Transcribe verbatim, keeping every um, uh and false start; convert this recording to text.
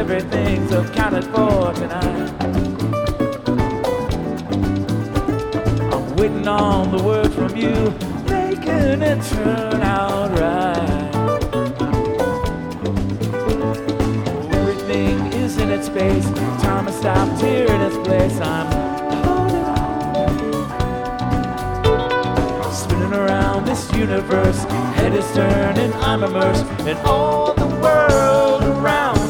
everything's accounted for tonight. I'm waiting on the word from you, making it turn out right. Everything is in its space, time has stopped here in its place. I'm holding on, spinning around this universe, head is turning, I'm immersed in all the